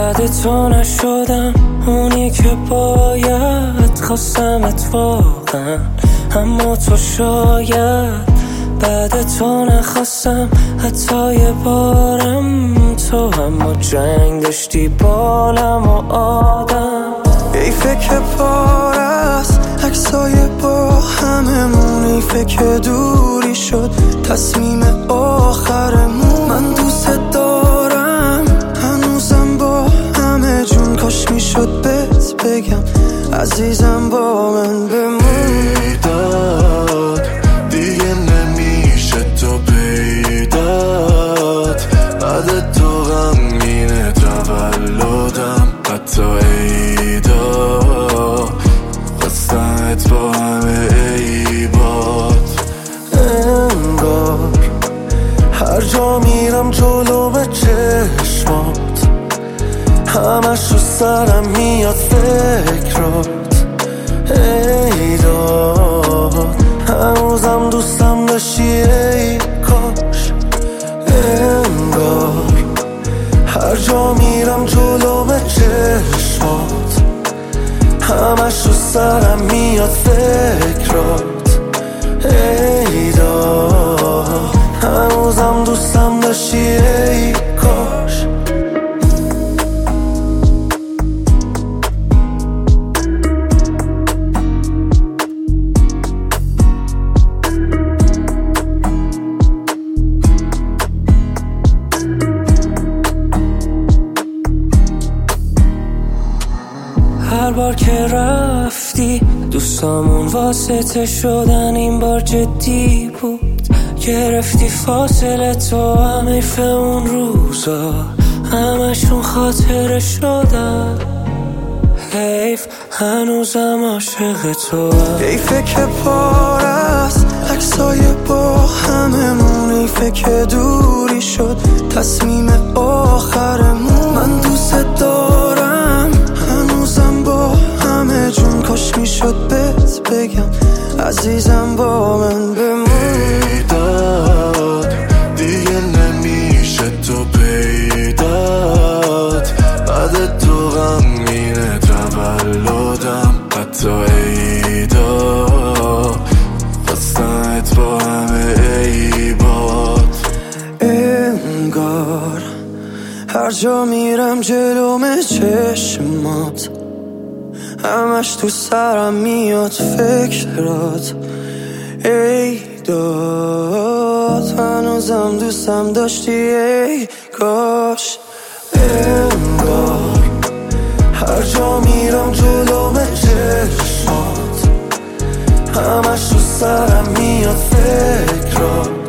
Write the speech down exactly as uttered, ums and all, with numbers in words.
بعد تو نشدم اونی که باید، خواستمت واقعا اما تو شاید بعد تو نخواستم حتی یه بارم تو، اما جنگ داشتی بالم و آدم. حیفه که پار است عکسای با هممون، حیفه که دوری شد تصمیم آخرمون. من دوست دارم هنوزم با همه جون، کاش میشد بهت بگم عزیزم با من بمون. بیداد دیگه نمیشه تو پیدات، بعد تو غمگینه تولدم حتی عیدا، خواستمت با همه عیبات. انگار هر جا میرم جلو به چشمات، همش رو سرم میاد فکرات. ای داد هنوزم دوستم داشتی ای کاش. انگار هر جا میرم جلو به چشمات، همش رو سرم میاد فکرات. ای داد هنوزم دوستم داشتی ای کاش. هر بار که رفتی دوستامون واسطه شدن، این بار جدی بود گرفتی فاصله تو. هم حیف اون روزا همشون خاطره شدن، حیف هنوزم عاشق تو. حیفه که پار است عکسای با هممون، حیفه که دوری شد تصمیم آخرمون. من دوست دارم هنوزم با همه جون، کاش میشد بهت بگم عزیزم با من بمون. بیداد دیگه نمیشه تو پیدات، بعد تو غمگینه تولدم حتی عیدا، خواستمت با همه عیبات. انگار هر جا میرم جلوم چشمات، همش تو سرم میاد فکرات. ای داد هنوزم دوستم داشتی ای کاش. انگار هر جا میرم جلوم چشمات، همش تو سرم میاد فکرات.